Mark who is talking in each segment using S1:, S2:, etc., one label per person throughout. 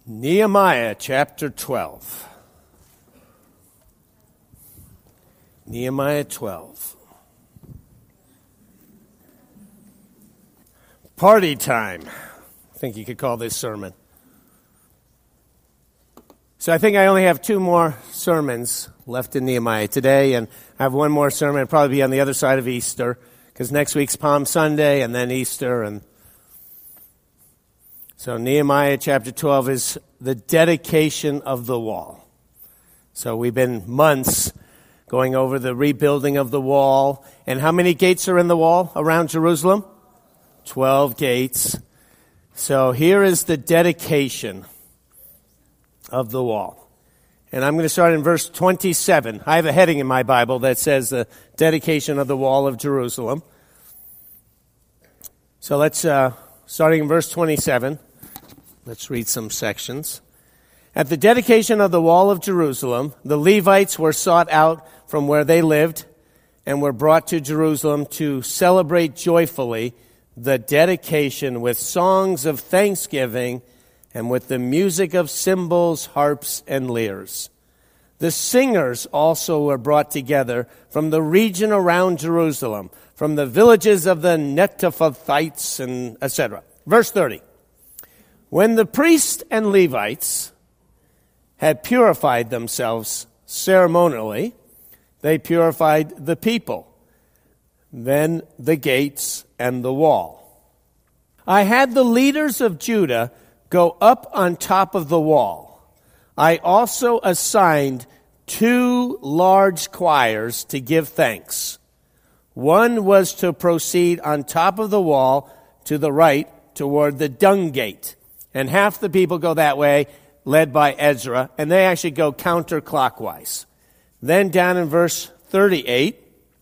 S1: Nehemiah chapter 12. Nehemiah 12. Party time. I think you could call this sermon. So I think I only have two more sermons left in Nehemiah today, and I have one more sermon. It'll probably be on the other side of Easter, because next week's Palm Sunday and then Easter. And so Nehemiah chapter 12 is the dedication of the wall. So we've been months going over the rebuilding of the wall. And how many gates are in the wall around Jerusalem? 12 gates. So here is the dedication of the wall. And I'm going to start in verse 27. I have a heading in my Bible that says the dedication of the wall of Jerusalem. So let's, starting in verse 27, let's read some sections. At the dedication of the wall of Jerusalem, the Levites were sought out from where they lived and were brought to Jerusalem to celebrate joyfully the dedication with songs of thanksgiving and with the music of cymbals, harps, and lyres. The singers also were brought together from the region around Jerusalem, from the villages of the Netophathites, and etc. Verse 30. When the priests and Levites had purified themselves ceremonially, they purified the people, then the gates and the wall. I had the leaders of Judah go up on top of the wall. I also assigned 2 large choirs to give thanks. One was to proceed on top of the wall to the right toward the dung gate. And half the people go that way, led by Ezra, and they actually go counterclockwise. Then down in verse 38,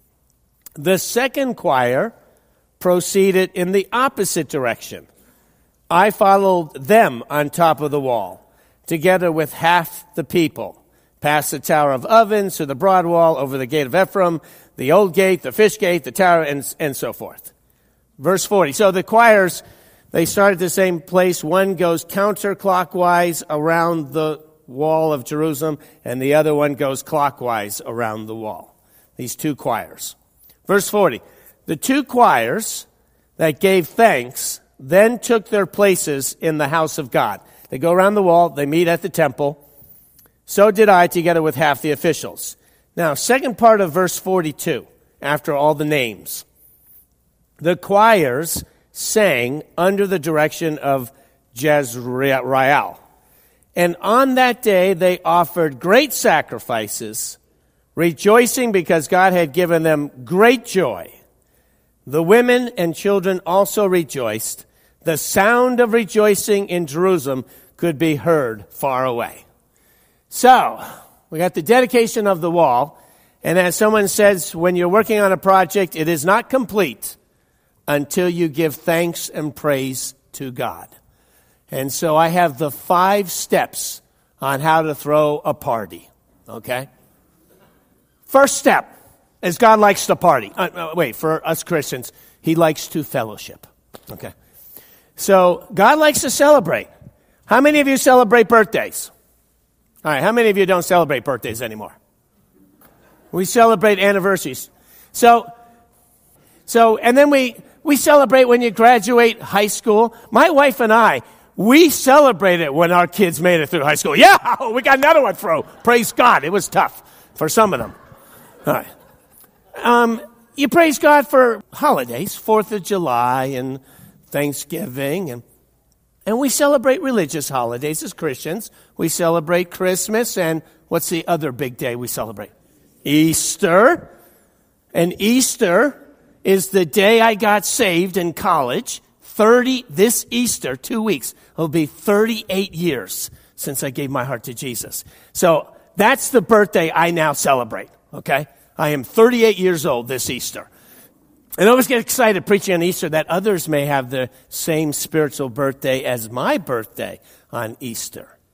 S1: the second choir proceeded in the opposite direction. I followed them on top of the wall, together with half the people, past the Tower of Ovens to the broad wall, over the gate of Ephraim, the old gate, the fish gate, the tower, and so forth. Verse 40. So the choirs, they start at the same place. One goes counterclockwise around the wall of Jerusalem, and the other one goes clockwise around the wall. These 2 choirs. Verse 40. The 2 choirs that gave thanks then took their places in the house of God. They go around the wall, they meet at the temple. So did I, together with half the officials. Now, second part of verse 42, after all the names. The choirs sang under the direction of Jezreel. And on that day they offered great sacrifices, rejoicing because God had given them great joy. The women and children also rejoiced. The sound of rejoicing in Jerusalem could be heard far away. So, we got the dedication of the wall. And as someone says, when you're working on a project, it is not complete until you give thanks and praise to God. And so I have the 5 steps on how to throw a party. Okay? First step is God likes to party. For us Christians, He likes to fellowship. Okay? So God likes to celebrate. How many of you celebrate birthdays? All right, how many of you don't celebrate birthdays anymore? We celebrate anniversaries. So and then we celebrate when you graduate high school. My wife and I, we celebrated when our kids made it through high school. Yeah, we got another one through. Praise God. It was tough for some of them. All right. You praise God for holidays, 4th of July and Thanksgiving, and we celebrate religious holidays as Christians. We celebrate Christmas, and what's the other big day we celebrate? Easter. And Easter is the day I got saved in college. This Easter, 2 weeks, it'll be 38 years since I gave my heart to Jesus. So that's the birthday I now celebrate, okay? I am 38 years old this Easter. And I always get excited preaching on Easter that others may have the same spiritual birthday as my birthday on Easter.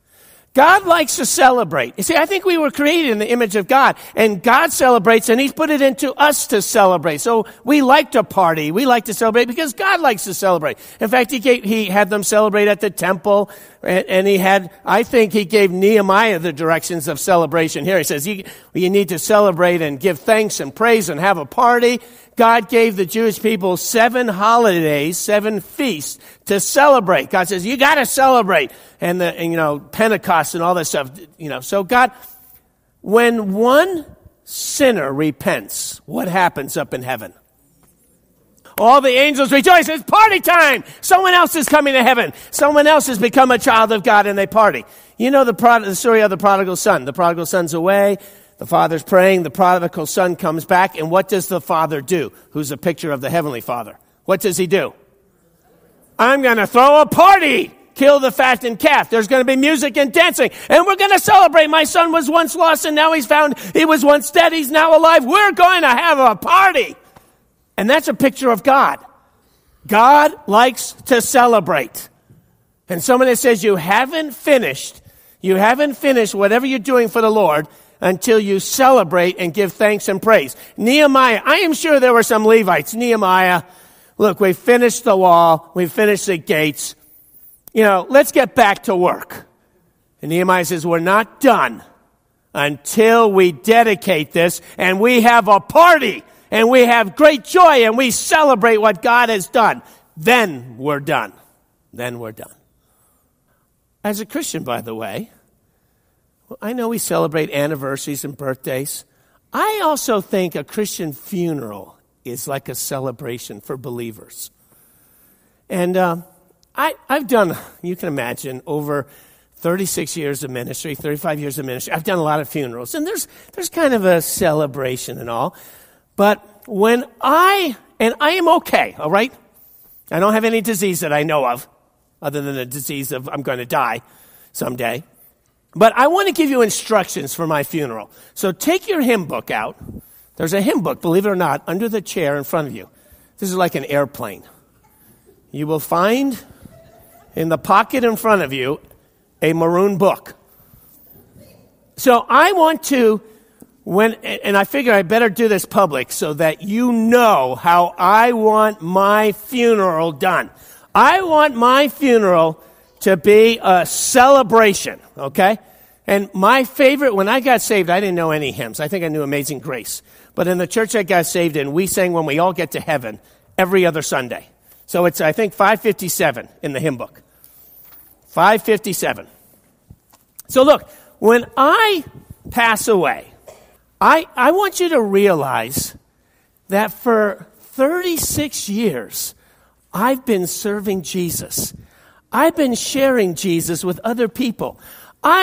S1: God likes to celebrate. You see, I think we were created in the image of God, and God celebrates, and he's put it into us to celebrate. So we like to party. We like to celebrate because God likes to celebrate. In fact, he had them celebrate at the temple, and I think he gave Nehemiah the directions of celebration here. He says, you need to celebrate and give thanks and praise and have a party. God gave the Jewish people 7 holidays, 7 feasts to celebrate. God says, you got to celebrate. And Pentecost and all that stuff, So God, when one sinner repents, what happens up in heaven? All the angels rejoice. It's party time. Someone else is coming to heaven. Someone else has become a child of God, and they party. You know the story of the prodigal son. The prodigal son's away. The father's praying. The prodigal son comes back. And what does the father do? Who's a picture of the heavenly father? What does he do? I'm going to throw a party. Kill the fattened calf. There's going to be music and dancing. And we're going to celebrate. My son was once lost and now he's found. He was once dead. He's now alive. We're going to have a party. And that's a picture of God. God likes to celebrate. And someone that says you haven't finished whatever you're doing for the Lord until you celebrate and give thanks and praise. Nehemiah, I am sure there were some Levites. Nehemiah, look, we finished the wall. We finished the gates. Let's get back to work. And Nehemiah says, we're not done until we dedicate this and we have a party and we have great joy and we celebrate what God has done. Then we're done. As a Christian, by the way, I know we celebrate anniversaries and birthdays. I also think a Christian funeral is like a celebration for believers. And I've done, you can imagine, over 36 years of ministry, 35 years of ministry, I've done a lot of funerals. And there's kind of a celebration and all. But when I am okay, all right? I don't have any disease that I know of, other than the disease of I'm going to die someday. But I want to give you instructions for my funeral. So take your hymn book out. There's a hymn book, believe it or not, under the chair in front of you. This is like an airplane. You will find in the pocket in front of you a maroon book. So I want to, and I figure I better do this public so that you know how I want my funeral done. I want my funeral to be a celebration, okay? And my favorite, when I got saved, I didn't know any hymns. I think I knew Amazing Grace. But in the church I got saved in, we sang When We All Get to Heaven every other Sunday. So it's, I think, 557 in the hymn book. 557. So look, when I pass away, I want you to realize that for 36 years, I've been serving Jesus. I've been sharing Jesus with other people. I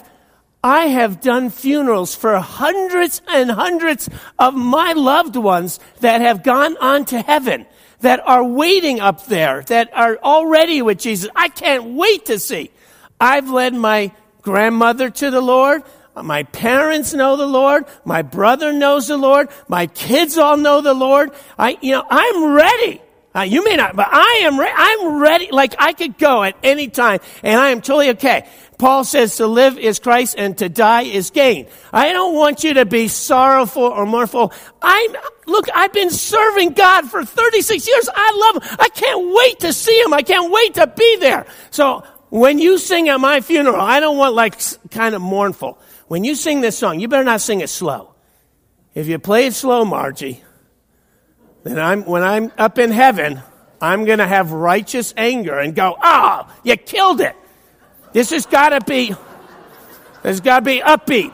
S1: have done funerals for hundreds and hundreds of my loved ones that have gone on to heaven, that are waiting up there, that are already with Jesus. I can't wait to see. I've led my grandmother to the Lord. My parents know the Lord. My brother knows the Lord. My kids all know the Lord. I'm ready. You may not, but I'm ready. Like I could go at any time, and I am totally okay. Paul says to live is Christ and to die is gain. I don't want you to be sorrowful or mournful. I've been serving God for 36 years. I love him. I can't wait to see him. I can't wait to be there. So when you sing at my funeral, I don't want like kind of mournful. When you sing this song, you better not sing it slow. If you play it slow, Margie, then when I'm up in heaven, I'm going to have righteous anger and go, oh, you killed it. This has got to be upbeat.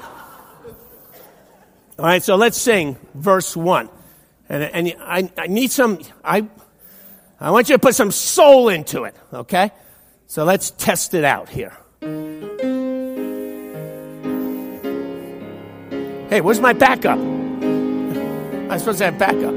S1: All right, so let's sing verse 1. And I need I want you to put some soul into it, okay? So let's test it out here. Hey, where's my backup? I'm supposed to have backup.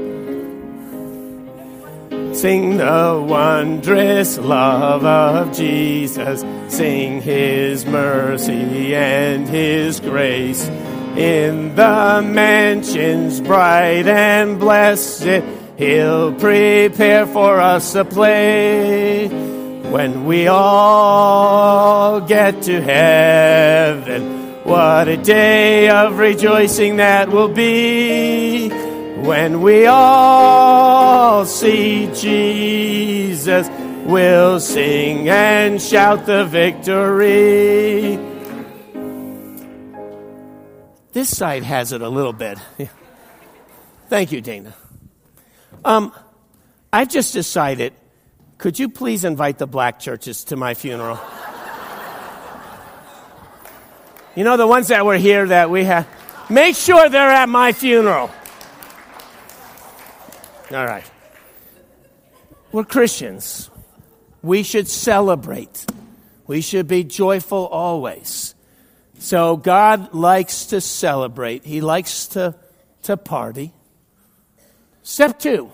S1: Sing the wondrous love of Jesus. Sing his mercy and his grace. In the mansions bright and blessed, he'll prepare for us a place when we all I'll get to heaven. What a day of rejoicing that will be when we all see Jesus. We'll sing and shout the victory. This side has it a little bit. Thank you, Dana. I've just decided, could you please invite the black churches to my funeral? You know, the ones that were here that we have. Make sure they're at my funeral. All right. We're Christians. We should celebrate. We should be joyful always. So God likes to celebrate. He likes to party. Step 2.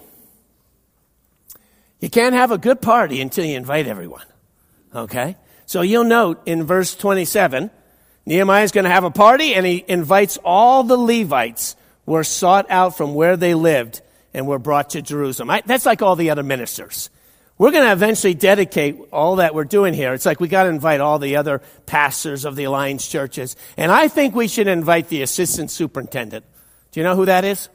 S1: You can't have a good party until you invite everyone. Okay? So you'll note in verse 27, Nehemiah's going to have a party, and he invites all the Levites were sought out from where they lived and were brought to Jerusalem. That's like all the other ministers. We're going to eventually dedicate all that we're doing here. It's like we got to invite all the other pastors of the Alliance churches. And I think we should invite the assistant superintendent. Do you know who that is?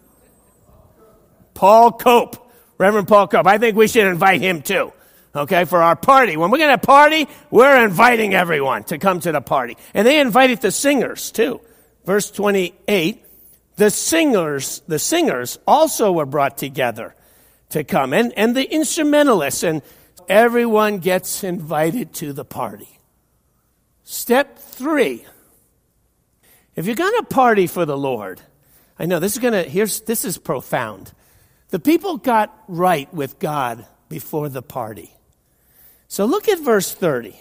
S1: Paul Cope. Reverend Paul Cope. I think we should invite him too. Okay, for our party. When we're going to party, we're inviting everyone to come to the party. And they invited the singers too. Verse 28, the singers also were brought together to come. And the instrumentalists, and everyone gets invited to the party. Step 3. If you're going to party for the Lord, I know this is profound. The people got right with God before the party. So look at verse 30.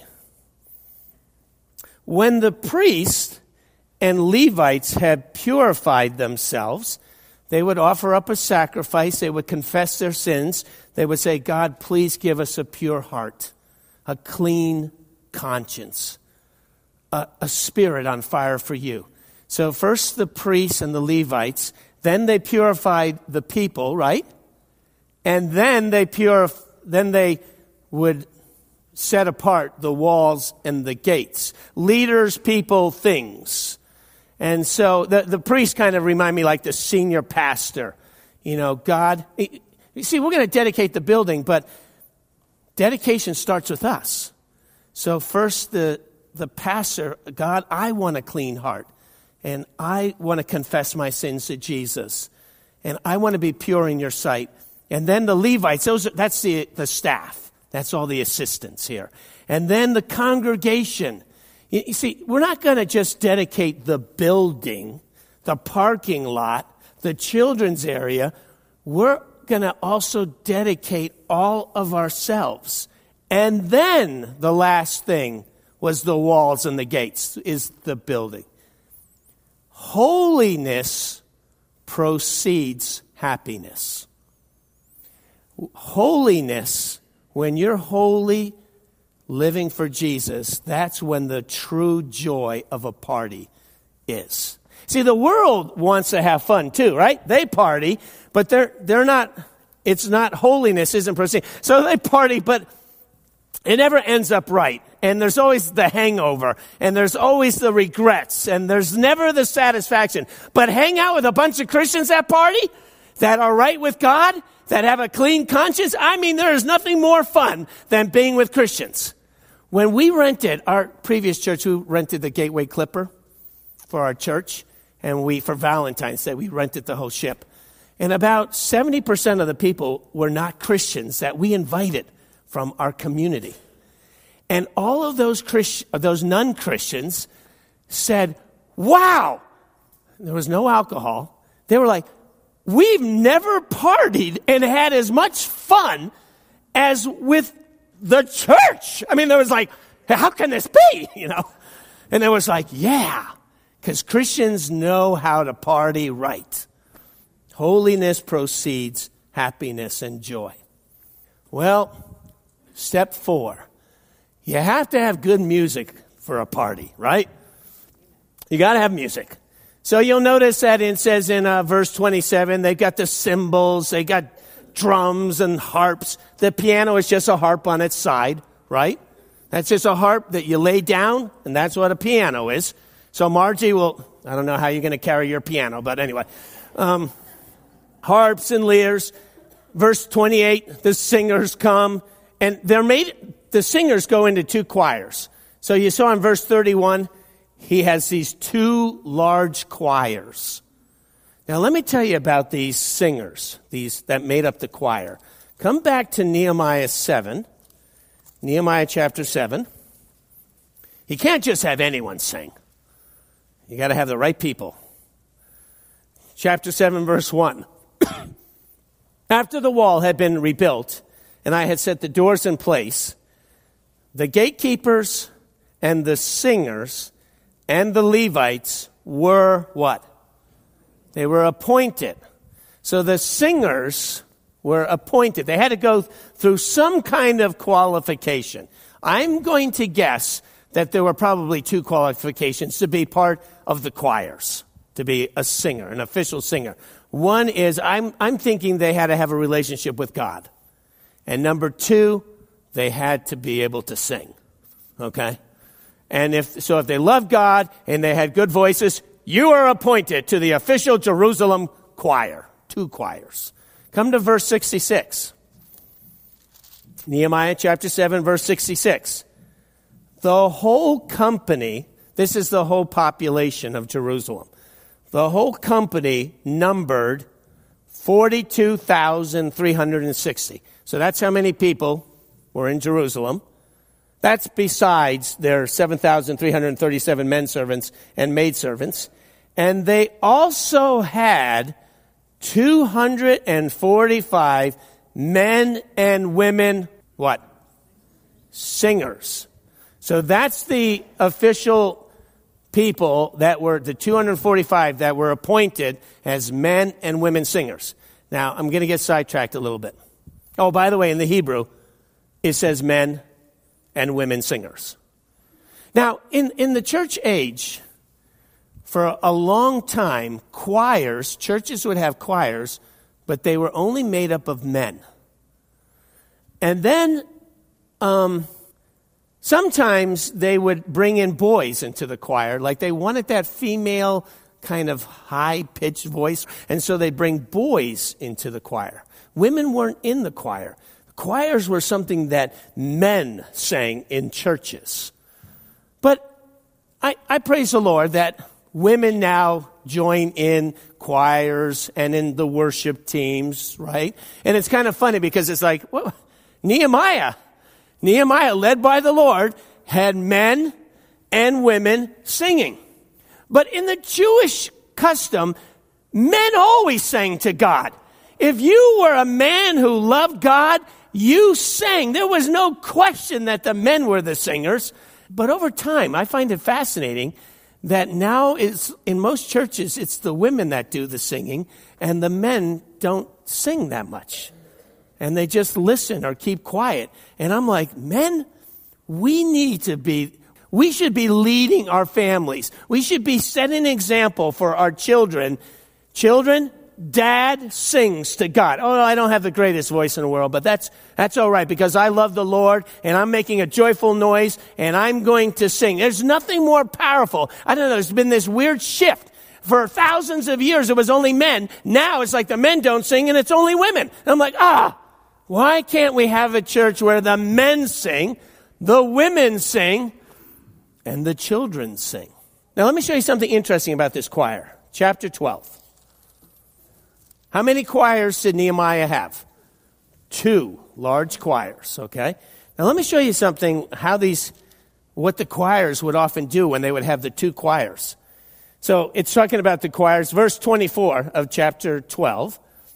S1: When the priests and Levites had purified themselves, they would offer up a sacrifice. They would confess their sins. They would say, God, please give us a pure heart, a clean conscience, a spirit on fire for you. So first the priests and the Levites, then they purified the people, right? And then they would set apart the walls and the gates. Leaders, people, things. And so the priests kind of remind me like the senior pastor. You know, God, you see, we're going to dedicate the building, but dedication starts with us. So first the pastor, God, I want a clean heart. And I want to confess my sins to Jesus. And I want to be pure in your sight. And then the Levites, that's the staff. That's all the assistants here. And then the congregation. You see, we're not going to just dedicate the building, the parking lot, the children's area. We're going to also dedicate all of ourselves. And then the last thing was the walls and the gates, is the building. Holiness precedes happiness. Holiness, when you're holy, living for Jesus, that's when the true joy of a party is. See, the world wants to have fun too, right? They party, but they're not, it's not holiness isn't proceeding. So they party, but it never ends up right. And there's always the hangover, and there's always the regrets, and there's never the satisfaction. But hang out with a bunch of Christians at party that are right with God, that have a clean conscience. I mean, there is nothing more fun than being with Christians. When we rented, our previous church, we rented the Gateway Clipper for our church, and for Valentine's Day, we rented the whole ship. And about 70% of the people were not Christians that we invited from our community. And all of those non-Christians said, wow, there was no alcohol. They were like, we've never partied and had as much fun as with the church. I mean, there was like, how can this be? You know? And it was like, yeah, because Christians know how to party right. Holiness precedes happiness and joy. Well, step 4. You have to have good music for a party, right? You got to have music. So you'll notice that it says in verse 27, they've got the cymbals, they got drums and harps. The piano is just a harp on its side, right? That's just a harp that you lay down, and that's what a piano is. So Margie will, I don't know how you're going to carry your piano, but anyway. Harps and lyres. Verse 28, the singers come, and the singers go into two choirs. So you saw in verse 31, he has these two large choirs. Now let me tell you about these singers, these that made up the choir. Come back to Nehemiah 7, Nehemiah chapter 7. You can't just have anyone sing. You got to have the right people. Chapter 7, verse 1. After the wall had been rebuilt, and I had set the doors in place, the gatekeepers and the singers and the Levites were what? They were appointed. So the singers were appointed. They had to go through some kind of qualification. I'm going to guess that there were probably two qualifications to be part of the choirs, to be a singer, an official singer. One is, I'm thinking they had to have a relationship with God. And number two, they had to be able to sing. Okay? And if they loved God and they had good voices, you are appointed to the official Jerusalem choir. Two choirs. Come to verse 66. Nehemiah chapter 7, verse 66. The whole company, this is the whole population of Jerusalem. The whole company numbered 42,360. So that's how many people were in Jerusalem. That's besides their 7,337 men servants and maidservants. And they also had 245 men and women, what? Singers. So that's the official people that were, the 245 that were appointed as men and women singers. Now, I'm going to get sidetracked a little bit. Oh, by the way, in the Hebrew, it says men and women singers. Now, in the church age, for a long time, churches would have choirs, but they were only made up of men. And then, sometimes they would bring in boys into the choir, like they wanted that female kind of high-pitched voice, and so they'd bring boys into the choir. Women weren't in the choir. Choirs were something that men sang in churches. But I praise the Lord that women now join in choirs and in the worship teams, right? And it's kind of funny because it's like, well, Nehemiah, led by the Lord, had men and women singing. But in the Jewish custom, men always sang to God. If you were a man who loved God, you sang. There was no question that the men were the singers. But over time, I find it fascinating that now in most churches, it's the women that do the singing, and the men don't sing that much. And they just listen or keep quiet. And I'm like, men, we should be leading our families. We should be setting an example for our children. Children, Dad sings to God. Oh, I don't have the greatest voice in the world, but that's all right because I love the Lord and I'm making a joyful noise and I'm going to sing. There's nothing more powerful. I don't know, there's been this weird shift. For thousands of years, it was only men. Now it's like the men don't sing and it's only women. And I'm like, why can't we have a church where the men sing, the women sing, and the children sing? Now let me show you something interesting about this choir. Chapter 12. How many choirs did Nehemiah have? 2 large choirs, okay? Now let me show you something, what the choirs would often do when they would have the 2 choirs. So it's talking about the choirs, verse 24 of chapter 12.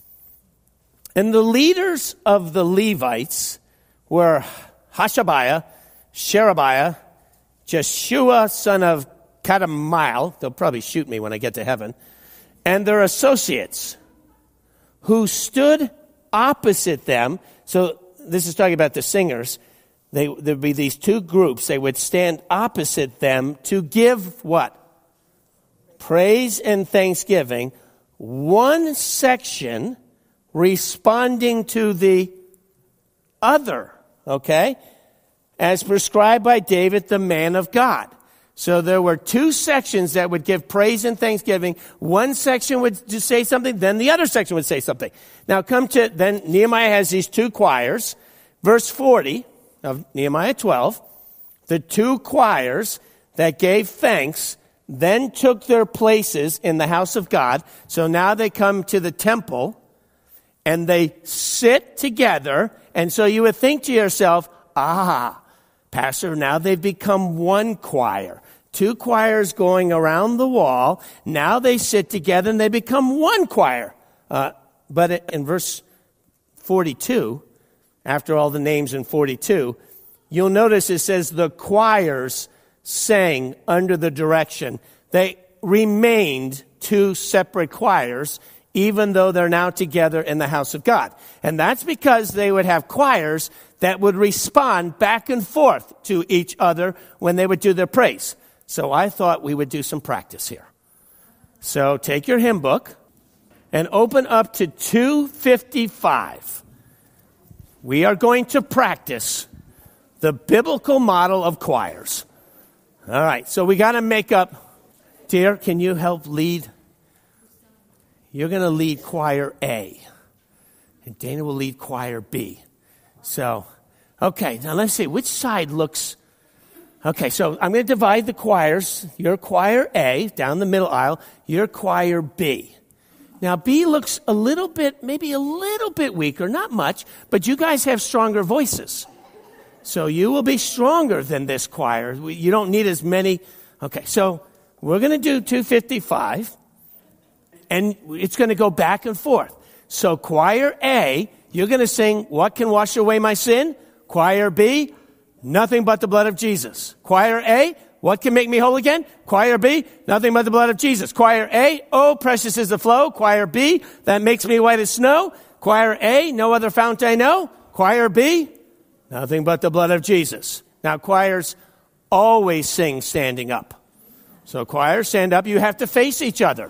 S1: And the leaders of the Levites were Hashabiah, Sherebiah, Jeshua, son of Kadmiel, they'll probably shoot me when I get to heaven, and their associates, who stood opposite them. So this is talking about the singers. There'd be these 2 groups. They would stand opposite them to give what? Praise and thanksgiving. One section responding to the other. Okay? as prescribed by David, the man of God. So there were two sections that would give praise and thanksgiving. One section would just say something, then the other section would say something. Now then Nehemiah has these two choirs. Verse 40 of Nehemiah 12, the two choirs that gave thanks then took their places in the house of God. So now they come to the temple and they sit together. And so you would think to yourself, Pastor, now they've become one choir. Two choirs going around the wall. Now they sit together and they become one choir. But in verse 42, after all the names in 42, you'll notice it says the choirs sang under the direction. They remained two separate choirs, even though they're now together in the house of God. And that's because they would have choirs that would respond back and forth to each other when they would do their praise. So I thought we would do some practice here. So take your hymn book and open up to 255. We are going to practice the biblical model of choirs. All right, so we got to make up. Dear, can you help lead? You're going to lead choir A, and Dana will lead choir B. So, okay, now let's see, which side looks... Okay, so I'm going to divide the choirs. You're choir A, down the middle aisle. You're choir B. Now, B looks maybe a little bit weaker, not much, but you guys have stronger voices. So you will be stronger than this choir. You don't need as many. Okay, so we're going to do 255, and it's going to go back and forth. So choir A, you're going to sing, "What can wash away my sin?" Choir B, "Nothing but the blood of Jesus." Choir A, "What can make me whole again?" Choir B, "Nothing but the blood of Jesus." Choir A, "Oh, precious is the flow." Choir B, "That makes me white as snow." Choir A, "No other fount I know." Choir B, "Nothing but the blood of Jesus." Now, choirs always sing standing up. So choirs, stand up. You have to face each other.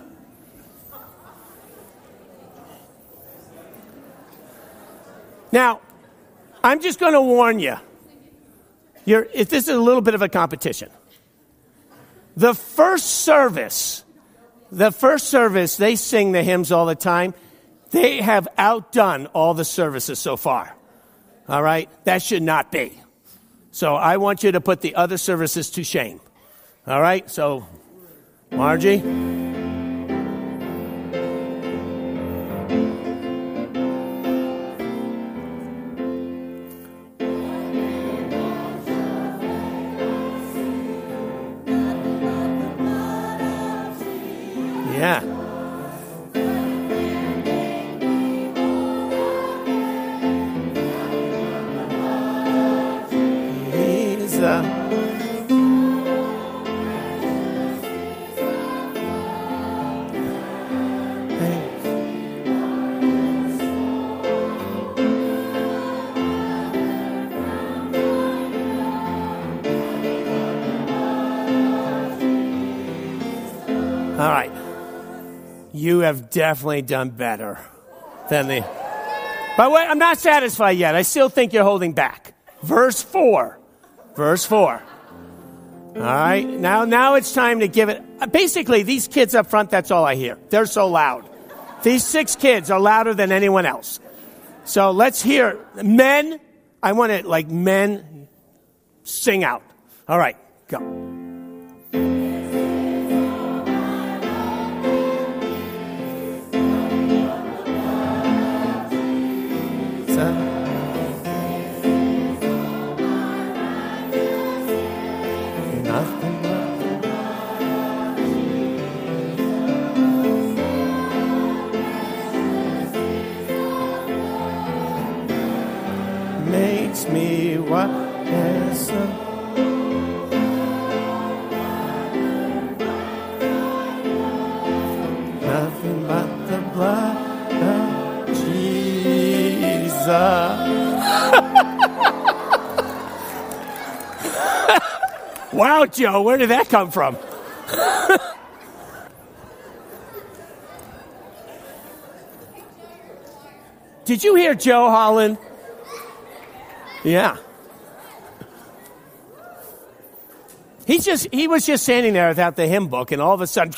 S1: Now, I'm just going to warn you. This is a little bit of a competition. The first service, they sing the hymns all the time. They have outdone all the services so far. All right? That should not be. So I want you to put the other services to shame. All right? So, Margie. Yeah. All right. You have definitely done better than the... But wait, I'm not satisfied yet. I still think you're holding back. Verse 4. All right. Now it's time to give it... Basically, these kids up front, that's all I hear. They're so loud. These 6 kids are louder than anyone else. So let's hear. Men, I want it like men sing out. All right, go. Makes me what is nothing but the blood of Jesus. Wow, Joe, where did that come from? Did you hear Joe Holland? Yeah. He was just standing there without the hymn book, and all of a sudden,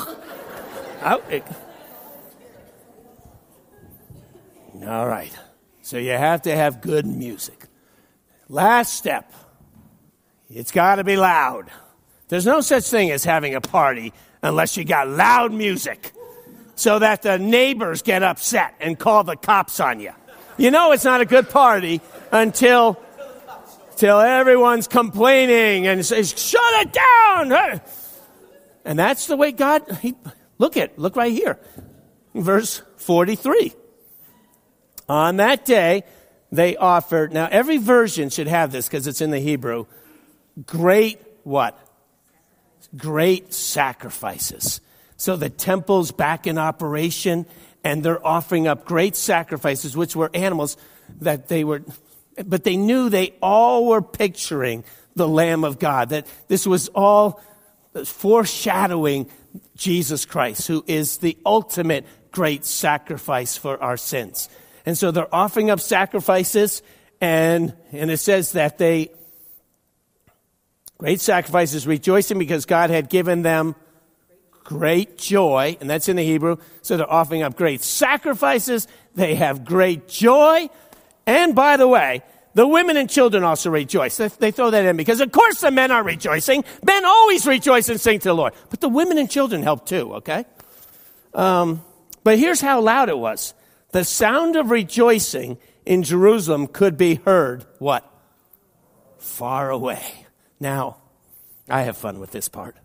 S1: all right. So you have to have good music. Last step. It's got to be loud. There's no such thing as having a party unless you got loud music so that the neighbors get upset and call the cops on you. You know it's not a good party until everyone's complaining and says, shut it down. And that's the way God, look right here. Verse 43. On that day, they offered, now every version should have this because it's in the Hebrew, great what? Great sacrifices. So the temple's back in operation and they're offering up great sacrifices, which were animals that but they knew they all were picturing the Lamb of God, that this was all foreshadowing Jesus Christ, who is the ultimate great sacrifice for our sins. And so they're offering up sacrifices, and it says that great sacrifices, rejoicing because God had given them great joy, and that's in the Hebrew. So they're offering up great sacrifices. They have great joy. And by the way, the women and children also rejoice. They throw that in because, of course, the men are rejoicing. Men always rejoice and sing to the Lord. But the women and children help too, okay? But here's how loud it was. The sound of rejoicing in Jerusalem could be heard, what? Far away. Now, I have fun with this part.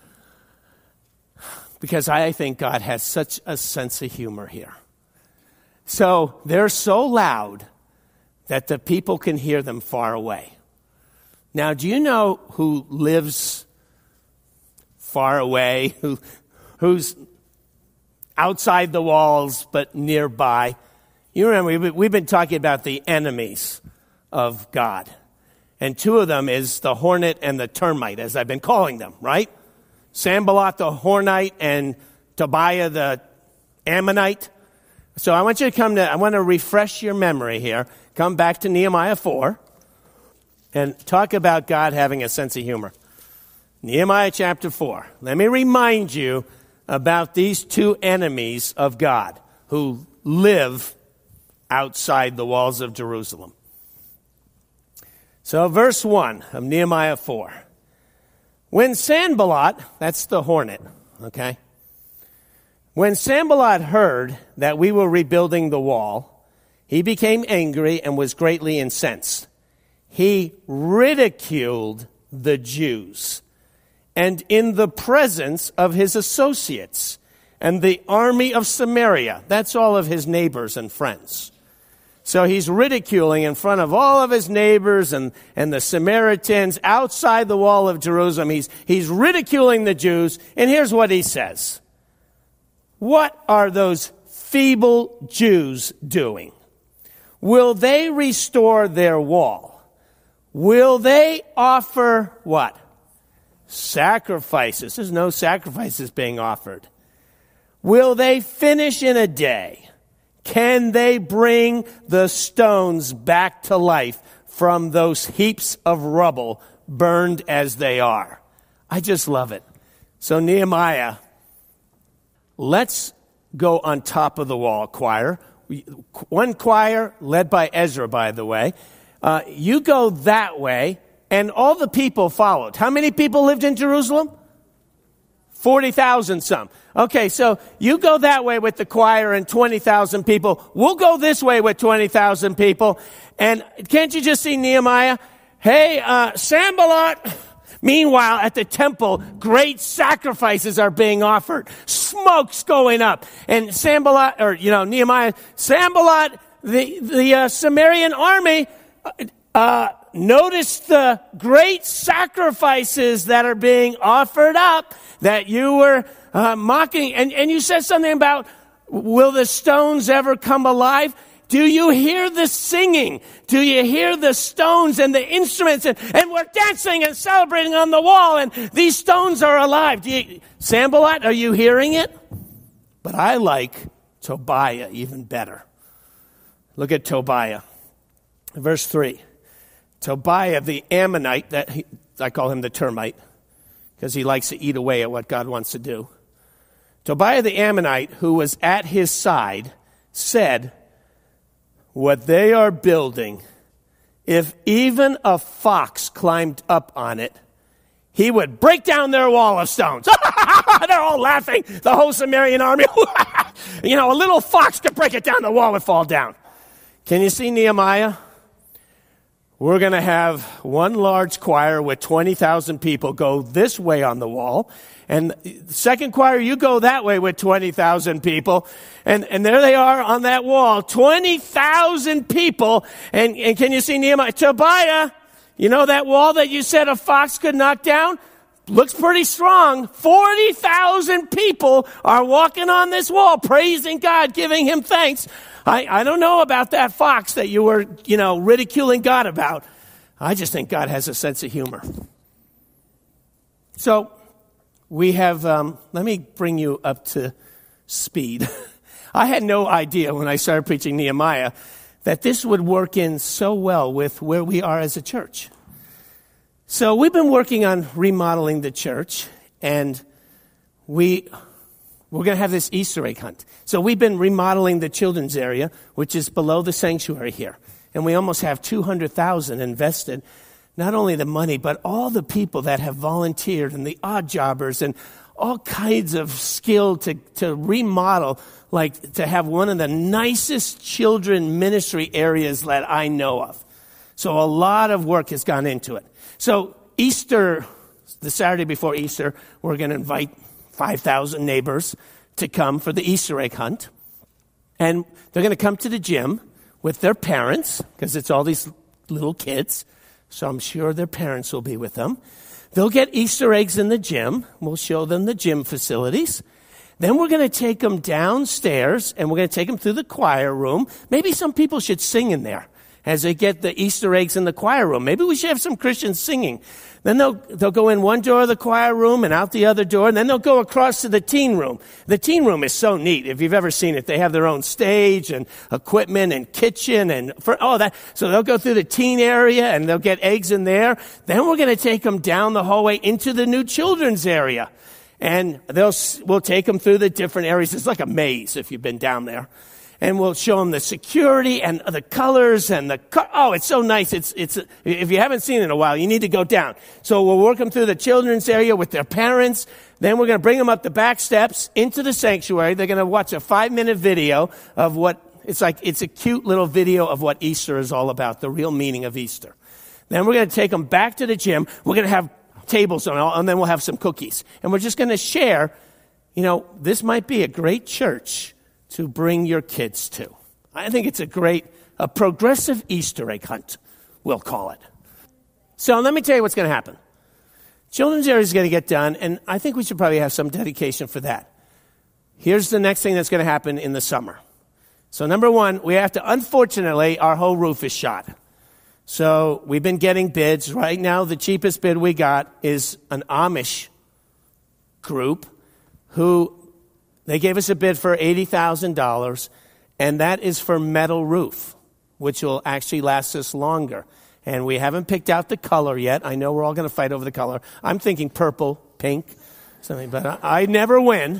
S1: Because I think God has such a sense of humor here. So they're so loud that the people can hear them far away. Now, do you know who lives far away, who's outside the walls but nearby? You remember, we've been talking about the enemies of God. And two of them is the hornet and the termite, as I've been calling them, right? Sanballat the Hornite and Tobiah the Ammonite. So I want you to I want to refresh your memory here. Come back to Nehemiah 4 and talk about God having a sense of humor. Nehemiah chapter 4. Let me remind you about these two enemies of God who live outside the walls of Jerusalem. So verse 1 of Nehemiah 4. When Sanballat, that's the hornet, okay? When Sanballat heard that we were rebuilding the wall, he became angry and was greatly incensed. He ridiculed the Jews, and in the presence of his associates and the army of Samaria, that's all of his neighbors and friends. So he's ridiculing in front of all of his neighbors and the Samaritans outside the wall of Jerusalem. He's ridiculing the Jews. And here's what he says. What are those feeble Jews doing? Will they restore their wall? Will they offer what? Sacrifices. There's no sacrifices being offered. Will they finish in a day? Can they bring the stones back to life from those heaps of rubble burned as they are? I just love it. So Nehemiah, let's go on top of the wall, choir. One choir led by Ezra, by the way. You go that way, and all the people followed. How many people lived in Jerusalem? 40,000 some. Okay, so you go that way with the choir and 20,000 people. We'll go this way with 20,000 people. And can't you just see Nehemiah? Hey, Sanballat. Meanwhile, at the temple, great sacrifices are being offered. Smoke's going up. And Nehemiah, Sanballat, the Samaritan army, notice the great sacrifices that are being offered up that you were mocking. And you said something about, will the stones ever come alive? Do you hear the singing? Do you hear the stones and the instruments? And we're dancing and celebrating on the wall, and these stones are alive. Sanballat, are you hearing it? But I like Tobiah even better. Look at Tobiah. Verse 3. Tobiah, the Ammonite, I call him the termite. because he likes to eat away at what God wants to do. Tobiah the Ammonite, who was at his side, said, "What they are building, if even a fox climbed up on it, he would break down their wall of stones." They're all laughing, the whole Sumerian army. You know, a little fox could break it down, the wall would fall down. Can you see Nehemiah? We're going to have one large choir with 20,000 people go this way on the wall. And the second choir, you go that way with 20,000 people. And there they are on that wall, 20,000 people. And can you see Nehemiah? Tobiah, you know that wall that you said a fox could knock down? Looks pretty strong. 40,000 people are walking on this wall, praising God, giving him thanks. I don't know about that fox that you were, ridiculing God about. I just think God has a sense of humor. So we have, let me bring you up to speed. I had no idea when I started preaching Nehemiah that this would work in so well with where we are as a church. So we've been working on remodeling the church, and we're going to have this Easter egg hunt. So we've been remodeling the children's area, which is below the sanctuary here. And we almost have $200,000 invested. Not only the money, but all the people that have volunteered and the odd jobbers and all kinds of skill to remodel, like to have one of the nicest children ministry areas that I know of. So a lot of work has gone into it. So Easter, the Saturday before Easter, we're going to invite 5,000 neighbors to come for the Easter egg hunt. And they're going to come to the gym with their parents, because it's all these little kids. So I'm sure their parents will be with them. They'll get Easter eggs in the gym. We'll show them the gym facilities. Then we're going to take them downstairs, and we're going to take them through the choir room. Maybe some people should sing in there as they get the Easter eggs in the choir room. Maybe we should have some Christians singing. Then they'll go in one door of the choir room and out the other door, and then they'll go across to the teen room. The teen room is so neat. If you've ever seen it, they have their own stage and equipment and kitchen and that. So they'll go through the teen area and they'll get eggs in there. Then we're going to take them down the hallway into the new children's area. And we'll take them through the different areas. It's like a maze if you've been down there. And we'll show them the security and the colors and it's so nice. It's if you haven't seen it in a while, you need to go down. So we'll work them through the children's area with their parents. Then we're going to bring them up the back steps into the sanctuary. They're going to watch a 5-minute video of it's a cute little video of what Easter is all about, the real meaning of Easter. Then we're going to take them back to the gym. We're going to have tables and then we'll have some cookies. And we're just going to share, this might be a great church to bring your kids to. I think it's a progressive Easter egg hunt, we'll call it. So let me tell you what's going to happen. Children's area is going to get done, and I think we should probably have some dedication for that. Here's the next thing that's going to happen in the summer. So number one, unfortunately, our whole roof is shot. So we've been getting bids. Right now, the cheapest bid we got is an Amish group who they gave us a bid for $80,000, and that is for metal roof, which will actually last us longer. And we haven't picked out the color yet. I know we're all going to fight over the color. I'm thinking purple, pink, something, but I never win.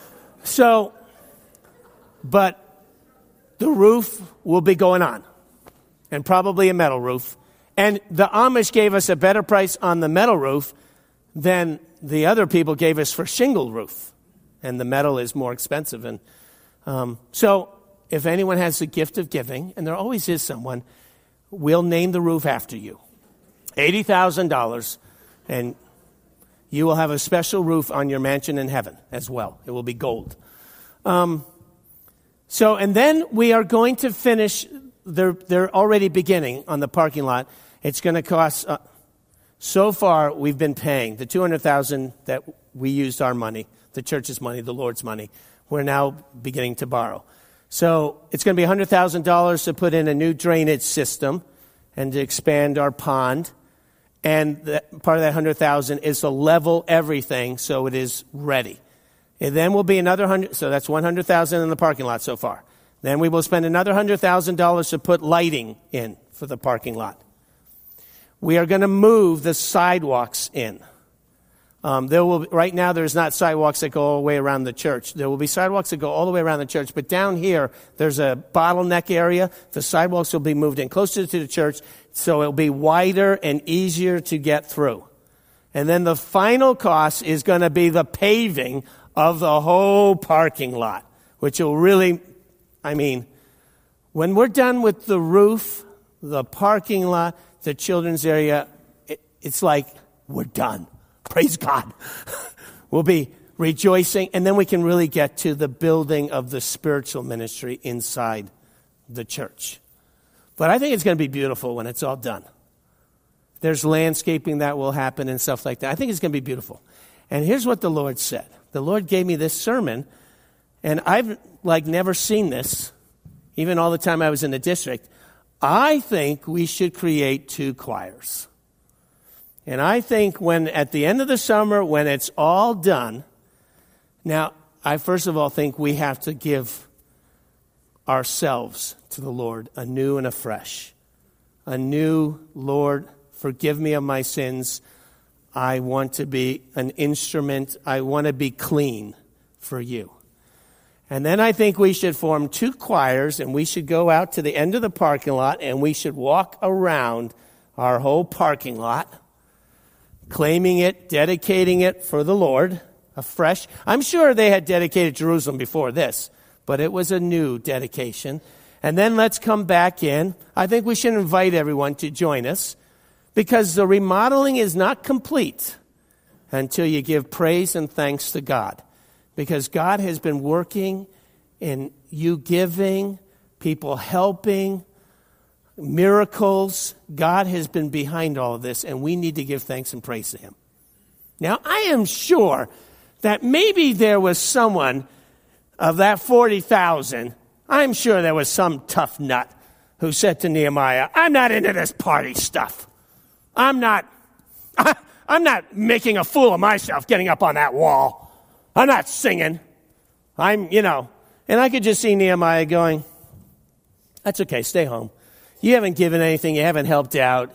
S1: But the roof will be going on, and probably a metal roof. And the Amish gave us a better price on the metal roof than the other people gave us for shingle roof. And the metal is more expensive. And so if anyone has the gift of giving, and there always is someone, we'll name the roof after you. $80,000, and you will have a special roof on your mansion in heaven as well. It will be gold. And then we are going to finish, they're already beginning on the parking lot. It's going to cost, so far we've been paying the $200,000 that we used our money, the church's money, the Lord's money. We're now beginning to borrow. So it's going to be $100,000 to put in a new drainage system and to expand our pond. And part of that $100,000 is to level everything so it is ready. And then will be another $100,000. So that's $100,000 in the parking lot so far. Then we will spend another $100,000 to put lighting in for the parking lot. We are going to move the sidewalks in. Right now, there's not sidewalks that go all the way around the church. There will be sidewalks that go all the way around the church. But down here, there's a bottleneck area. The sidewalks will be moved in closer to the church, so it'll be wider and easier to get through. And then the final cost is going to be the paving of the whole parking lot, which will really, when we're done with the roof, the parking lot, the children's area, it's like we're done. Praise God. We'll be rejoicing, and then we can really get to the building of the spiritual ministry inside the church. But I think it's going to be beautiful when it's all done. There's landscaping that will happen and stuff like that. I think it's going to be beautiful. And here's what the Lord said. The Lord gave me this sermon, and I've never seen this, even all the time I was in the district. I think we should create 2 choirs. And I think at the end of the summer, when it's all done, now, I first of all think we have to give ourselves to the Lord anew and afresh. Anew, Lord, forgive me of my sins. I want to be an instrument. I want to be clean for you. And then I think we should form 2 choirs, and we should go out to the end of the parking lot, and we should walk around our whole parking lot, claiming it, dedicating it for the Lord afresh. I'm sure they had dedicated Jerusalem before this, but it was a new dedication. And then let's come back in. I think we should invite everyone to join us, because the remodeling is not complete until you give praise and thanks to God. Because God has been working in you giving, people helping, miracles. God has been behind all of this, and we need to give thanks and praise to him. Now, I am sure that maybe there was someone of that 40,000, I'm sure there was some tough nut who said to Nehemiah, I'm not into this party stuff. I'm not making a fool of myself getting up on that wall. I'm not singing. And I could just see Nehemiah going, that's okay, stay home. You haven't given anything. You haven't helped out.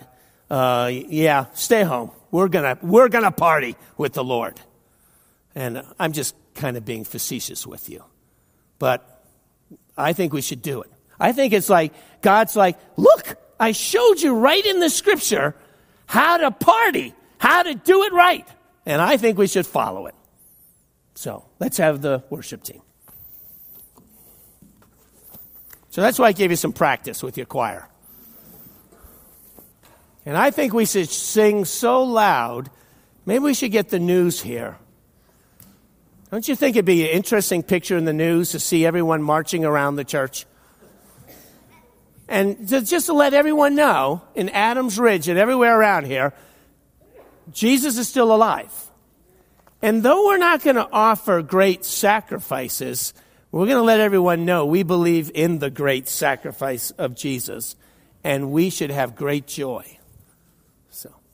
S1: Stay home. We're gonna party with the Lord. And I'm just kind of being facetious with you. But I think we should do it. I think it's like, God's like, look, I showed you right in the scripture how to party, how to do it right. And I think we should follow it. So let's have the worship team. So that's why I gave you some practice with your choir. And I think we should sing so loud, maybe we should get the news here. Don't you think it'd be an interesting picture in the news to see everyone marching around the church? And just to let everyone know, in Adams Ridge and everywhere around here, Jesus is still alive. And though we're not going to offer great sacrifices, we're going to let everyone know we believe in the great sacrifice of Jesus, and we should have great joy. So